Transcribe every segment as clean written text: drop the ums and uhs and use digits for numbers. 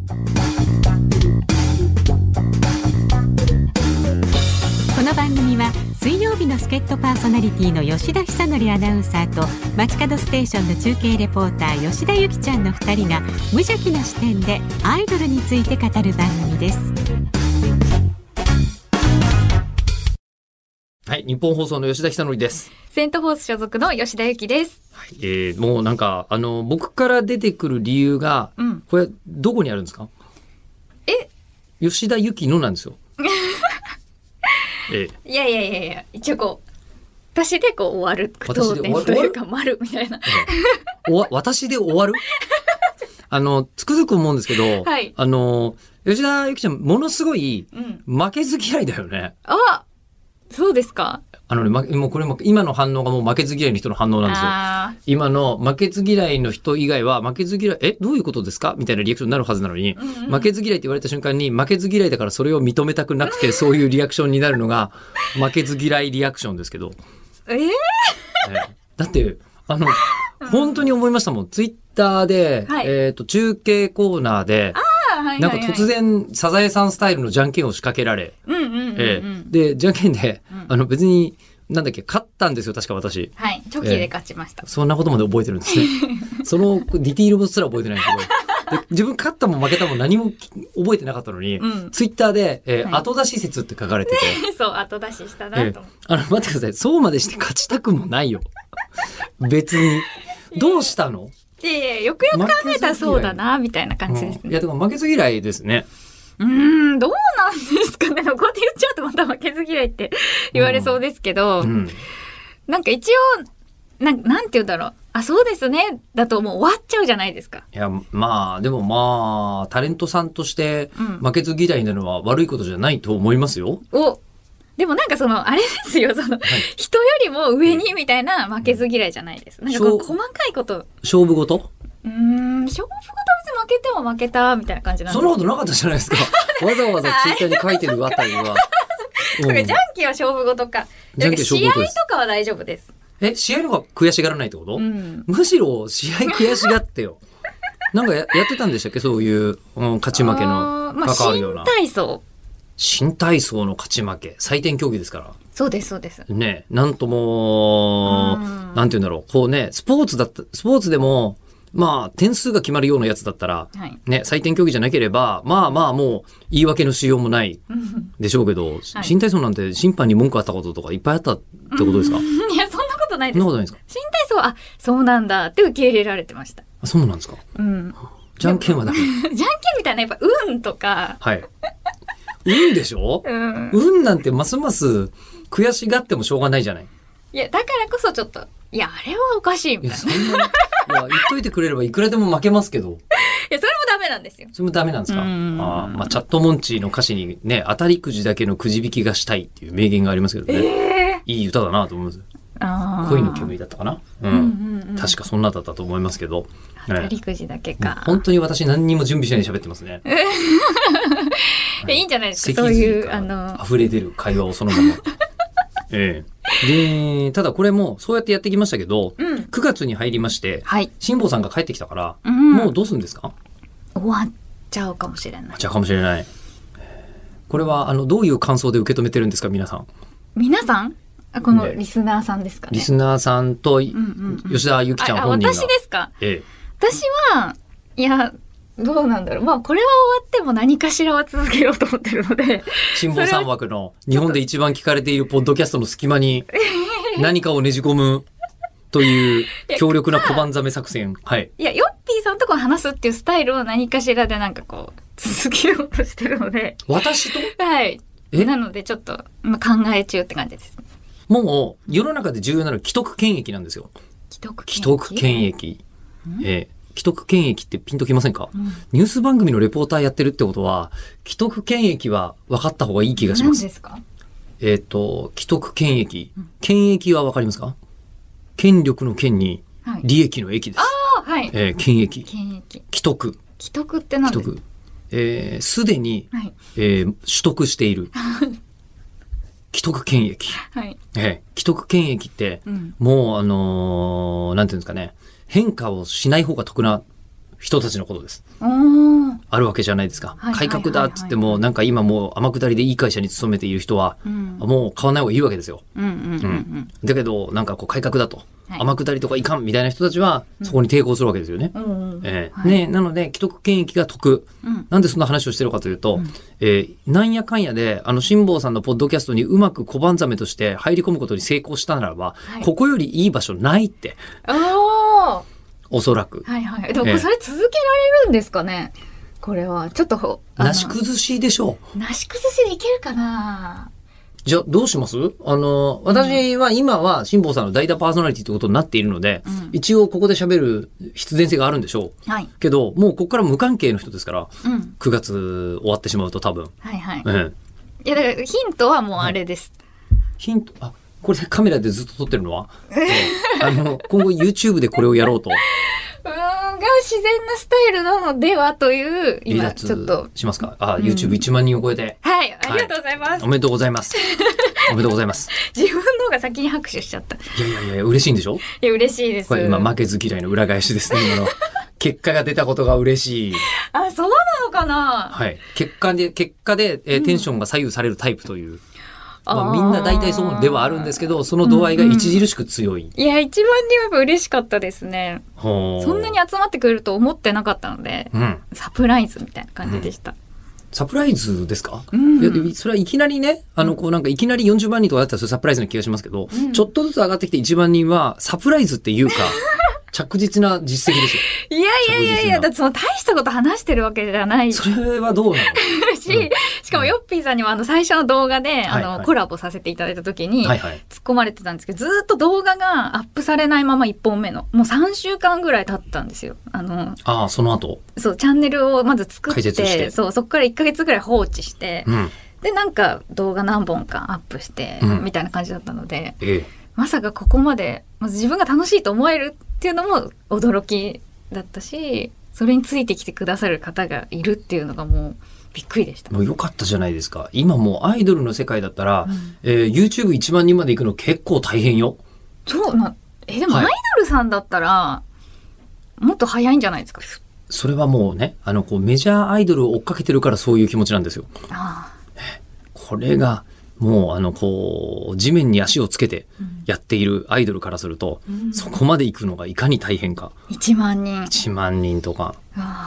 この番組は水曜日の助っ人パーソナリティの吉田久典アナウンサーと街角ステーションの中継レポーター吉田由紀ちゃんの2人が無邪気な視点でアイドルについて語る番組です。 はい、日本放送の吉田久典です。 セントフォース所属の吉田由紀です。 はい、もうなんか僕から出てくる理由が、これどこにあるんですか？吉田由紀のなんですよ。 いや一応こう私でこう終わる句読点というか丸みたいな、 私で終わるつくづく思うんですけど、 はい、 吉田由紀ちゃんものすごい負けず嫌いだよね。 あ、そうですか。 もうこれも今の反応がもう負けず嫌いの人の反応なんですよ。今の負けず嫌いの人以外は負けず嫌いどういうことですかみたいなリアクションになるはずなのに、負けず嫌いって言われた瞬間に負けず嫌いだからそれを認めたくなくてそういうリアクションになるのが負けず嫌いリアクションですけど、だって本当に思いましたもん。ツイッターで、はい、中継コーナーでなんか突然サザエさんスタイルのじゃんけんを仕掛けられ、でじゃんけんで、別になんだっけ勝ったんですよ確か私。 はい、チョキで勝ちました。 そんなことまで覚えてるんですね。そのディティールすら覚えてないんですけど、で自分勝ったも負けたも何も覚えてなかったのに、ツイッターで、後出し説って書かれてて、 そう後出ししたなと思って、 待ってください。そうまでして勝ちたくもないよ。別にどうしたの？ よくよく考えたらそうだなみたいな感じですね。 いやでも負けず嫌いですね。 どうなんですかね。こうやって言っちゃうとまた負けず嫌いって言われそうですけど、なんか一応なんて言うんだろう。あ、そうですねだともう終わっちゃうじゃないですか。 いやでもタレントさんとして負けず嫌いなのは悪いことじゃないと思いますよ。 でもなんかあれですよ、人よりも上にみたいな負けず嫌いじゃないです。なんか細かいこと。 勝負事？ 勝負事別に負けても負けたみたいな感じなんです。 そんなことなかったじゃないですか。わざわざツイッターに書いてるあたりは。 じゃんけんは勝負事か。試合とかは大丈夫です。 試合の方が悔しがらないってこと？むしろ試合悔しがってよ。なんか やってたんでしたっけ、そういう、勝ち負けの関わるような。新体操の勝ち負け、採点競技ですから。 そうですそうです。 ね、なんともなんて言うんだろう、こうね、スポーツでも点数が決まるようなやつだったら、ね、採点競技じゃなければもう言い訳のしようもないでしょうけど、新体操なんて審判に文句あったこととかいっぱいあったってことですか？ いやそんなことないです。 そんなことないですか？ 新体操はそうなんだって受け入れられてました。 そうなんですか？じゃんけんはダメ。 じゃんけんみたいなやっぱ運とか。はい。 運でしょ？運なんてますます悔しがってもしょうがないじゃない。 いやだからこそちょっとあれはおかしいみたいな。 いや言っといてくれればいくらでも負けますけど。 いやそれもダメなんですよ。 それもダメなんですか？チャットモンチーの歌詞にね、当たりくじだけのくじ引きがしたいっていう名言がありますけどね。いい歌だなと思います。恋の煙だったかな、確かそんなだったと思いますけど、 当たりくじだけか。 本当に私何にも準備しないで喋ってますね。 いいんじゃないですか、そういう溢れ出る会話をそのまま。でただこれもそうやってやってきましたけど、9月に入りまして、辛坊さんが帰ってきたから、もうどうするんですか？ 終わっちゃうかもしれない。 かもしれない。これはどういう感想で受け止めてるんですか、皆さん？ このリスナーさんですかね。 リスナーさんと吉田由紀ちゃん本人が。 私ですか？私はいやどうなんだろう。これは終わっても何かしらは続けようと思ってるので。 辛坊三枠の日本で一番聞かれているポッドキャストの隙間に何かをねじ込むという強力な小判ザメ作戦。はい。 いやヨッピーさんとこ話すっていうスタイルを何かしらでなんかこう続けようとしてるので。 私と？ はい。なのでちょっと考え中って感じです。 もう世の中で重要なのは既得権益なんですよ。既得権益。既得権益ってピンときませんか？ニュース番組のレポーターやってるってことは既得権益は分かった方がいい気がします。 何ですか？ 既得権益。権益は分かりますか？権力の権に利益の益です。権益。既得。 既得って何ですか？ すでに、取得している。既得権益。既得権益って、もうなんていうんですかね、変化をしない方が得な人たちのことです。 あるわけじゃないですか。改革だっつっても、なんか今もう天下りでいい会社に勤めている人は、もう買わない方がいいわけですよ。だけど、なんかこう改革だと、天下りとかいかんみたいな人たちは、そこに抵抗するわけですよね。なので、既得権益が得。なんでそんな話をしてるかというと、なんやかんやで、辛坊さんのポッドキャストにうまく小判ザメとして入り込むことに成功したならば、ここよりいい場所ないって。おそらく。 でもそれ続けられるんですかね。これはちょっとなし崩しでしょう。なし崩しでいけるかな。 じゃあどうします？私は今は辛坊さんの代打パーソナリティということになっているので、一応ここで喋る必然性があるんでしょう。けどもうここから無関係の人ですから、9月終わってしまうと多分。いやだからヒントはもうあれです。 ヒントこれでカメラでずっと撮ってるのは今後 YouTube でこれをやろうと。 が自然なスタイルなのではという今ちょっとしますか。YouTube1 万人を超えて、 ありがとうございます。 おめでとうございます。おめでとうございます。 自分の方が先に拍手しちゃった。いや嬉しいんでしょ。 いや嬉しいです。 これ今負けず嫌いの裏返しですね。今の結果が出たことが嬉しい。 そうなのかな。 結果で、テンションが左右されるタイプという。みんな大体そうではあるんですけど、その度合いが著しく強い。 いや、一番にやっぱ嬉しかったですね。そんなに集まってくれると思ってなかったので、サプライズみたいな感じでした。 サプライズですか？いやそれはいきなりね、こうなんかいきなり40万人とかだったらそれサプライズな気がしますけど、ちょっとずつ上がってきて1万人はサプライズっていうか、着実な実績ですよ。 いや、だってその大したこと話してるわけじゃない。 それはどうなの？ しかもヨッピーさんには最初の動画でコラボさせていただいた時に突っ込まれてたんですけど、ずっと動画がアップされないまま1本目のもう3週間ぐらい経ったんですよ。 その後そうチャンネルをまず作ってそこから1ヶ月ぐらい放置して、でなんか動画何本かアップして、みたいな感じだったので、まさかここまでまず自分が楽しいと思えるっていうのも驚きだったし、それについてきてくださる方がいるっていうのがもうびっくりでした。 もう良かったじゃないですか。今もうアイドルの世界だったら、YouTube1 万人まで行くの結構大変よ。 でもアイドルさんだったら、もっと早いんじゃないですか。 それはもうね、こうメジャーアイドルを追っかけてるからそういう気持ちなんですよ。これがもうこう地面に足をつけてやっているアイドルからすると、そこまで行くのがいかに大変か。 1万人。 1万人とか。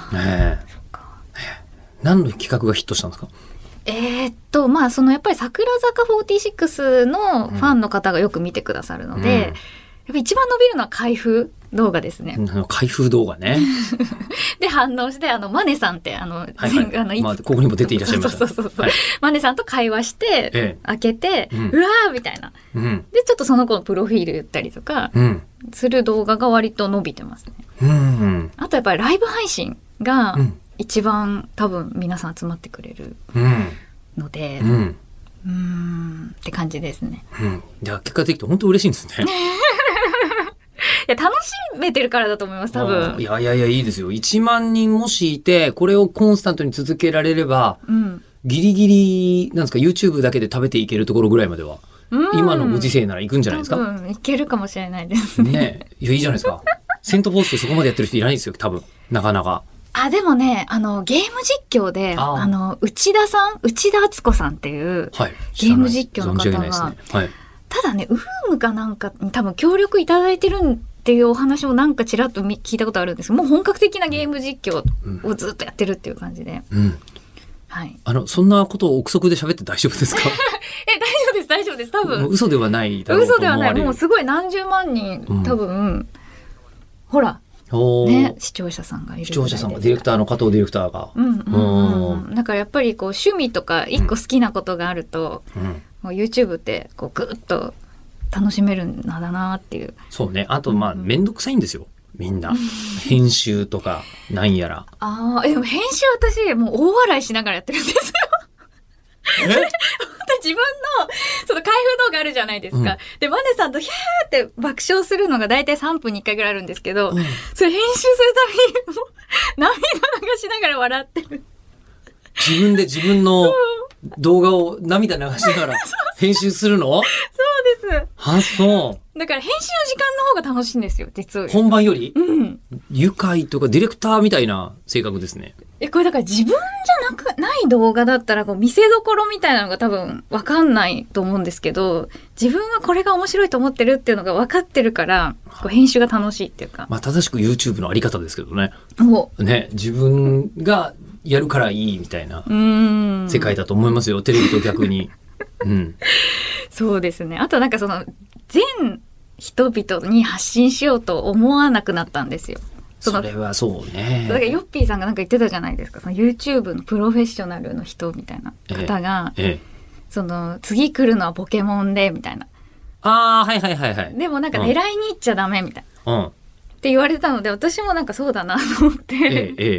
何の企画がヒットしたんですか？ やっぱり桜坂46のファンの方がよく見てくださるので、やっぱ一番伸びるのは開封動画ですね。 開封動画ね。 で反応してマネさんってここにも出ていらっしゃいました。 マネさんと会話して開けて、うわーみたいな。でちょっとその子のプロフィール言ったりとかする動画が割と伸びてますね。あとやっぱりライブ配信が一番多分皆さん集まってくれるので、って感じですね。 いや結果的に本当嬉しいんですね。 いや楽しめてるからだと思います多分。 いやいいですよ。1万人もしいてこれをコンスタントに続けられれば、ギリギリなんですか YouTube だけで食べていけるところぐらいまでは、今のご時世なら行くんじゃないですか。 いけるかもしれないですね。 いやいいじゃないですか。セント・フォースでそこまでやってる人いないですよ多分なかなか。 でもねゲーム実況で内田敦子さんっていうゲーム実況の方が、ただねウームかなんかに多分協力いただいてるっていうお話をなんかちらっと聞いたことあるんですけど、もう本格的なゲーム実況をずっとやってるっていう感じで、 そんなことを憶測で喋って大丈夫ですか？ 大丈夫です多分嘘ではないだろうと思われる。 嘘ではない。もうすごい何十万人多分、ほらね、視聴者さんがいる。 視聴者さんがディレクターの加藤ディレクターが。 だからやっぱりこう趣味とか一個好きなことがあると、もう YouTube ってこうグッと楽しめるんだなっていう。 そうね。あとめんどくさいんですよみんな。編集とかなんやら。 でも編集私もう大笑いしながらやってるんですよ。自分のその開封動画あるじゃないですか。でマネさんとヒャーって爆笑するのが大体3分に1回ぐらいあるんですけど、それ編集するたびにもう涙流しながら笑ってる。 自分で自分の動画を涙流しながら編集するの？ そうです。 そう。 だから編集の時間の方が楽しいんですよ実は。 本番より？愉快とかディレクターみたいな性格ですね。 これだから自分じゃない動画だったらこう見せどころみたいなのが多分分かんないと思うんですけど、自分はこれが面白いと思ってるっていうのが分かってるからこう編集が楽しいっていうか、 まあ正しく YouTube のあり方ですけどね。ね、自分がやるからいいみたいな世界だと思いますよ、テレビと逆に。うん、 そうですね。あとなんかその全人々に発信しようと思わなくなったんですよ。 それはそうね。 だからヨッピーさんがなんか言ってたじゃないですか、その YouTube のプロフェッショナルの人みたいな方が、その次来るのはポケモンでみたいな。 ああ、はいはいはいはい。 でもなんか狙いに行っちゃダメみたいな、って言われたので、私もなんかそうだなと思って、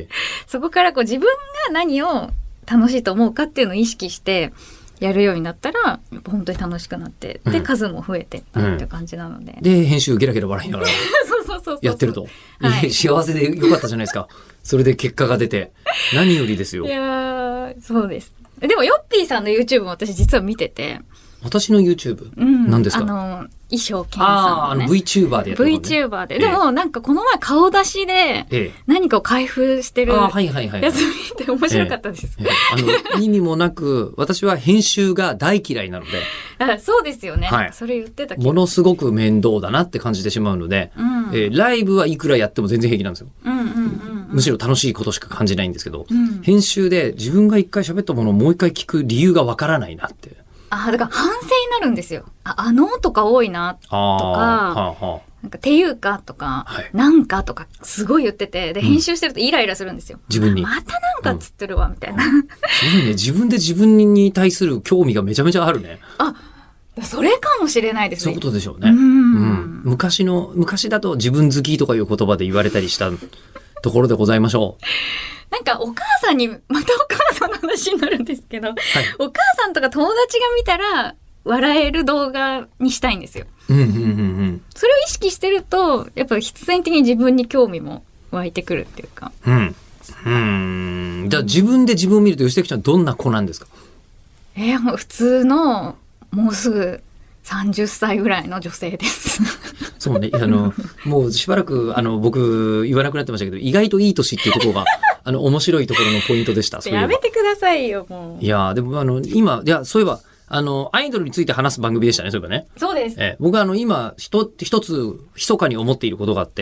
そこからこう自分が何を楽しいと思うかっていうのを意識してやるようになったら、やっぱ本当に楽しくなって、で数も増えてったっていう感じなので、 で編集ゲラゲラ笑いながらやってると、幸せでよかったじゃないですか。それで結果が出て何よりですよ。 いやそうです。でもヨッピーさんの YouTube も私実は見てて。 私の YouTube、何ですか？ 衣装健さんのね、 VTuber でやってる、ね、 VTuber で、でもなんかこの前顔出しで何かを開封してるやつ見て面白かったです。 意味もなく私は編集が大嫌いなので。 そうですよね、それ言ってたけどものすごく面倒だなって感じてしまうので、ライブはいくらやっても全然平気なんですよ。むしろ楽しいことしか感じないんですけど、編集で自分が一回喋ったものをもう一回聞く理由がわからないなって。 だから反省になるんですよ。とか多いなとか、なんかていうかとか、なんかとかすごい言ってて、で編集してるとイライラするんですよ。 自分にまたなんかっつってるわみたいな。 すごいね、自分で自分に対する興味がめちゃめちゃあるね。 それかもしれないですね。 そういうことでしょうね。昔だと自分好きとかいう言葉で言われたりしたところでございましょう。 なんかお母さんに、またお母さんの話になるんですけど、お母さんとか友達が見たら笑える動画にしたいんですよ。それを意識してると、やっぱ必然的に自分に興味も湧いてくるっていうか。 じゃあ自分で自分を見ると吉崎ちゃんどんな子なんですか？ もう普通のもうすぐ30歳ぐらいの女性です。 そうね、もうしばらく僕言わなくなってましたけど、意外といい年っていうところが面白いところのポイントでした。 やめてくださいよもう。 いやでも今そういえばアイドルについて話す番組でしたね。そういえばね。 そうです。 僕は今一つ密かに思っていることがあって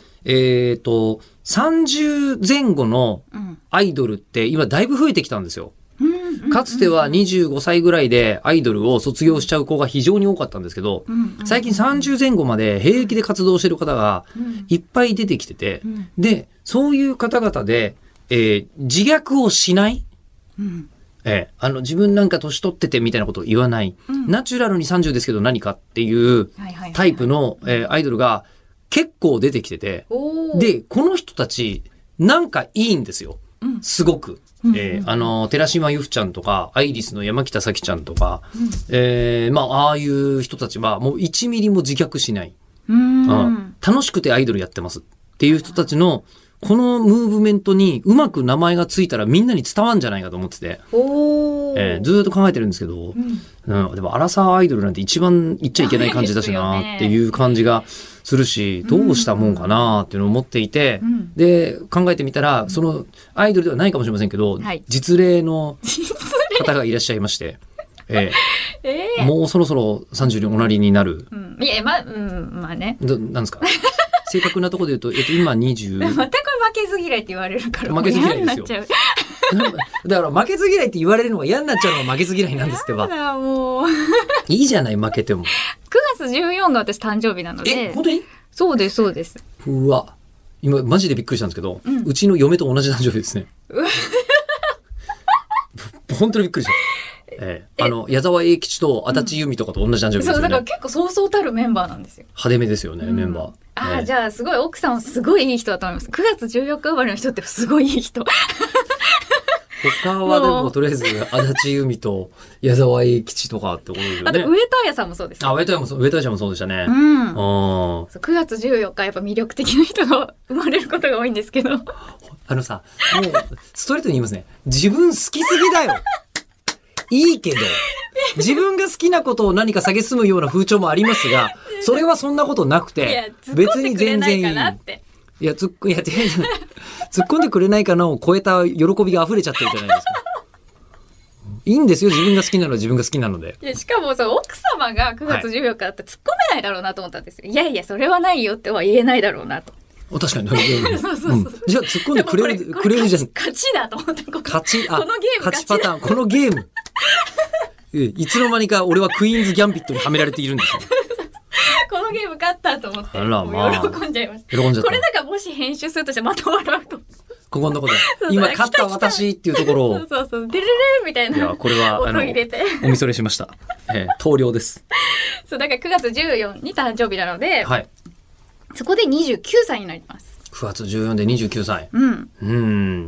、30前後のアイドルって今だいぶ増えてきたんですよ。かつては25歳ぐらいでアイドルを卒業しちゃう子が非常に多かったんですけど、最近30前後まで兵役で活動してる方がいっぱい出てきてて、でそういう方々で、自虐をしない、自分なんか年取っててみたいなことを言わない、ナチュラルに30ですけど何かっていうタイプのアイドルが結構出てきてて、でこの人たちなんかいいんですよ、すごく。寺島由布ちゃんとかアイリスの山北咲ちゃんとか、ああいう人たちはもう1ミリも自虐しない、楽しくてアイドルやってますっていう人たちのこのムーブメントにうまく名前がついたらみんなに伝わるんじゃないかと思ってて、ずっと考えてるんですけど、でもアラサーアイドルなんて一番言っちゃいけない感じだしなっていう感じがするし、どうしたもんかなっていうのを思っていて、で考えてみたらそのアイドルではないかもしれませんけど、実例の方がいらっしゃいまして、もうそろそろ30におなりになる、 まあね、 なんですか正確なところで言うと、今20。 またこれ負けず嫌いって言われるから負けず嫌いですよ。だから負けず嫌いって言われるのが嫌になっちゃうのが負けず嫌いなんですってば。 もういいじゃない負けても。9 月14が私誕生日なので。 本当に？ そうですそうです。 うわ、今マジでびっくりしたんですけど、うちの嫁と同じ誕生日ですね。本当にびっくりした。矢沢永吉と足立由美とかと同じ誕生日ですよね。 そうだから結構そうそうたるメンバーなんですよ。 派手めですよね、メンバー。じゃあすごい奥さんはすごいいい人だと思います。9月14日生まれの人ってすごいいい人。 他はでもとりあえず足立由美と矢沢永吉とかってことですよね。 あと上戸彩さんもそうです。 上戸彩ちゃんもそうでしたね。 9月14日やっぱ魅力的な人が生まれることが多いんですけど。 さ、もうストレートに言いますね。自分好きすぎだよ。いいけど、自分が好きなことを何か蔑むような風潮もありますが、それはそんなことなくて、別に全然いい。いや、突っ突っ込んでくれないかなを超えた喜びが溢れちゃってるじゃないですか。いいんですよ、自分が好きなのは自分が好きなので。 いや、しかもそう、奥様が9月14日だったら突っ込めないだろうなと思ったんですよ。いやいや、それはないよっては言えないだろうなと。 確かに。 そうそうそう。 じゃあ突っ込んでくれるじゃん。 勝ちだと思って。 勝ち、 このゲーム勝ちパターン、このゲーム。いつの間にか俺はクイーンズギャンビットにはめられているんですよ。 このゲーム勝ったと思って。 あら、まあ。 喜んじゃいました。 喜んじゃった。 これだからもし編集するとしてまた笑うと。 ここのとこで。今勝った私っていうところを。 そうそうそう。デレレみたいな。 いや、これは、 音入れて。 お見それしました。投了です。 そう、だから9月14に誕生日なので、 はい。 そこで29歳になります。 9月14で29歳。 うん。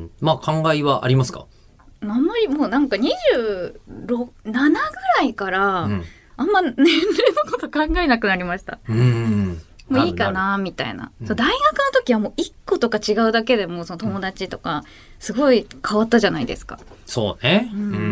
まあ、考えはありますか？ あんまりもうなんか27ぐらいから、あんま年齢のこと考えなくなりました。もういいかなみたいな。そう、大学の時はもう1個とか違うだけでもその友達とかすごい変わったじゃないですか。 そうね。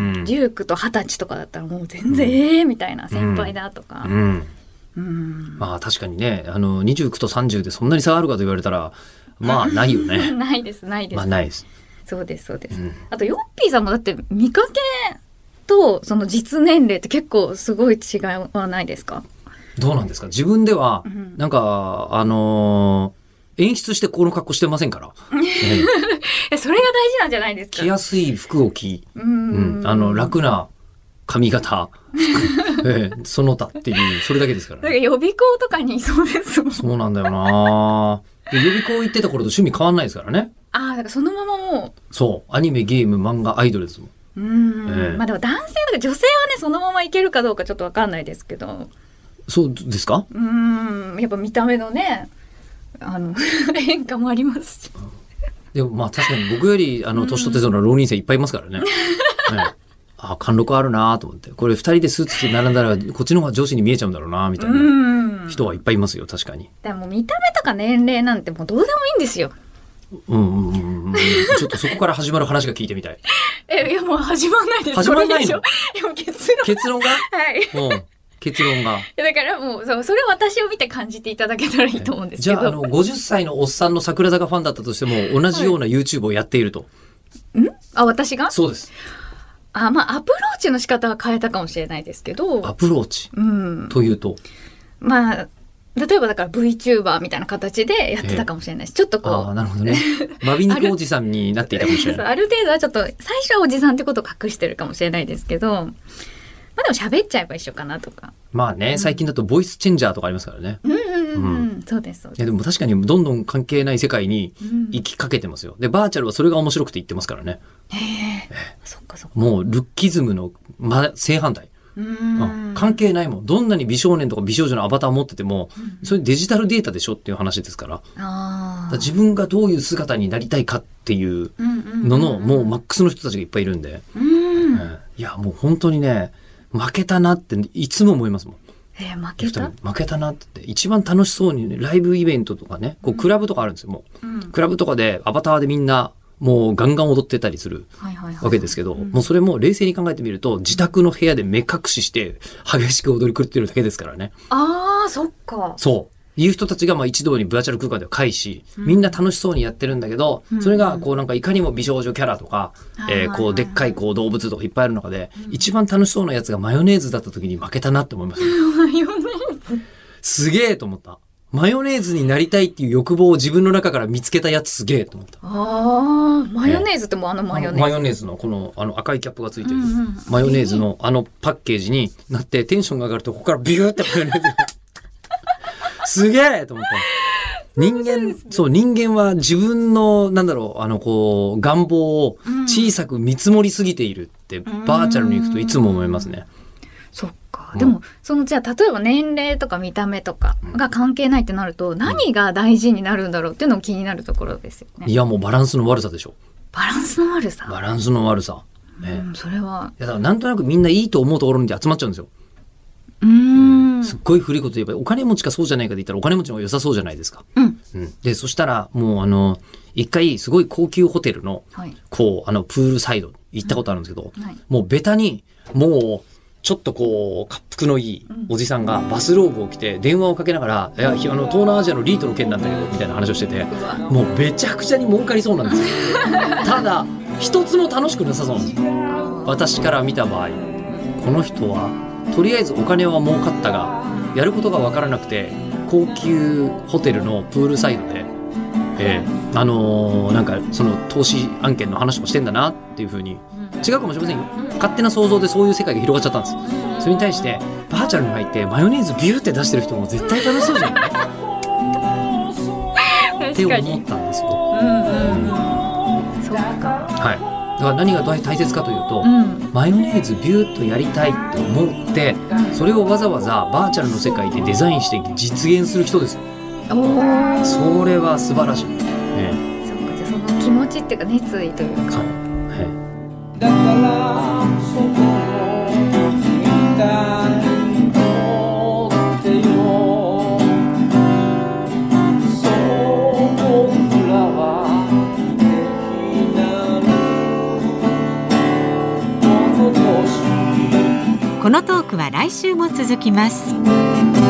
19と20歳とかだったらもう全然みたいな、先輩だとか。 まあ確かにね、29と30でそんなに差があるかと言われたら、まあないよね。 ないです、ないです。 まあないです。 そうです、そうです。あとヨッピーさんもだって見かけとその実年齢って結構すごい違いはないですか？ どうなんですか？自分では、なんか、演出してこの格好してませんから。 それが大事なんじゃないですか？ 着やすい服を着、楽な髪型、その他っていう、それだけですからね。 なんか予備校とかにいそうですもん。 そうなんだよな。予備校行ってた頃と趣味変わんないですからね。 ああ、だからそのままもう。そう。アニメ、ゲーム、漫画、アイドルですもん。 まあでも男性とか女性はね、そのままいけるかどうかちょっとわかんないですけど。 そうですか？ やっぱ見た目のね、変化もありますし。 でもまあ確かに僕より年取ってそうな浪人生いっぱいいますからね。あ、貫禄あるなと思って。これ2人でスーツ着て並んだらこっちの方が上司に見えちゃうんだろうなみたいな人はいっぱいいますよ、確かに。 でも見た目とか年齢なんてもうどうでもいいんですよ。 ちょっとそこから始まる話が聞いてみたい。 いやもう始まんないです。 始まんないの？結論が？ はい。 結論が。 だからもうそれを私を見て感じていただけたらいいと思うんですけど。 じゃあ50歳のおっさんの桜坂ファンだったとしても同じような YouTube をやっていると。 あ、私が？ そうです。 まあアプローチの仕方は変えたかもしれないですけど。 アプローチ？というと。 まあ例えばだから VTuber みたいな形でやってたかもしれないし、ちょっとこう。 なるほどね。マビ肉おじさんになっていたかもしれない。 ある程度はちょっと最初はおじさんってことを隠してるかもしれないですけど、まあでも喋っちゃえば一緒かなとか。 まあね、最近だとボイスチェンジャーとかありますからね。 そうです、そうです。 いやでも確かにどんどん関係ない世界に行きかけてますよ。で、バーチャルはそれが面白くて言ってますからね。 そっかそっか。 もうルッキズムの正反対。関係ないもん。どんなに美少年とか美少女のアバターを持ってても、それデジタルデータでしょっていう話ですから。自分がどういう姿になりたいかっていうのの、もうマックスの人たちがいっぱいいるんで。いや、もう本当にね、負けたなっていつも思いますもん。 負けたなって一番楽しそうにね、ライブイベントとかね、こうクラブとかあるんですよ、もう。クラブとかでアバターでみんなもうガンガン踊ってたりするわけですけど、もうそれも冷静に考えてみると、自宅の部屋で目隠しして激しく踊り狂ってるだけですからね。 そっか。 そう。いう人たちがまあ一堂にバーチャル空間では会し、みんな楽しそうにやってるんだけど、それがこうなんかいかにも美少女キャラとか、こうでっかいこう動物とかいっぱいある中で、一番楽しそうなやつがマヨネーズだった時に負けたなって思いました。 マヨネーズすげえと思った。マヨネーズになりたいっていう欲望を自分の中から見つけたやつすげえと思った。 マヨネーズってもうマヨネーズ。 マヨネーズのこの赤いキャップがついてる、マヨネーズのパッケージになってテンションが上がるとここからビューってマヨネーズがすげえと思った。人間は自分の、こう、願望を小さく見積もりすぎているって、バーチャルに行くといつも思いますね。 そっか。でも、じゃあ、例えば年齢とか見た目とかが関係ないってなると、何が大事になるんだろうっていうのも気になるところですよね。 いや、もうバランスの悪さでしょ。 バランスの悪さ。 バランスの悪さ。 それは。 いや、だからなんとなくみんないいと思うところに集まっちゃうんですよ。すっごい古いこと言えばお金持ちかそうじゃないかで言ったらお金持ちの方が良さそうじゃないですか。でそしたらもう一回すごい高級ホテルの、こうプールサイド行ったことあるんですけど、もうベタにもうちょっとこう、滑腹のいいおじさんがバスローブを着て電話をかけながら、いや、東南アジアのリートの件なんだけど、みたいな話をしてて、もうめちゃくちゃに儲かりそうなんですよ。ただ、一つも楽しくなさそうなんですよ。私から見た場合、この人は、とりあえずお金は儲かったが、やることがわからなくて、高級ホテルのプールサイドで、なんかその投資案件の話もしてんだなっていう風に、違うかもしれませんよ。勝手な想像でそういう世界が広がっちゃったんですよ。それに対してバーチャルに入ってマヨネーズビューって出してる人も絶対楽しそうじゃないって思ったんですよ。 そうか。 はい。だから何が大切かというと、マヨネーズビューっとやりたいって思って、それをわざわざバーチャルの世界でデザインして実現する人ですよ。それは素晴らしい。そうか、 じゃあその気持ちっていうか熱意というか。 だからそこの君たちにとってよ、そう僕らはできなるものとし。 このトークは来週も続きます。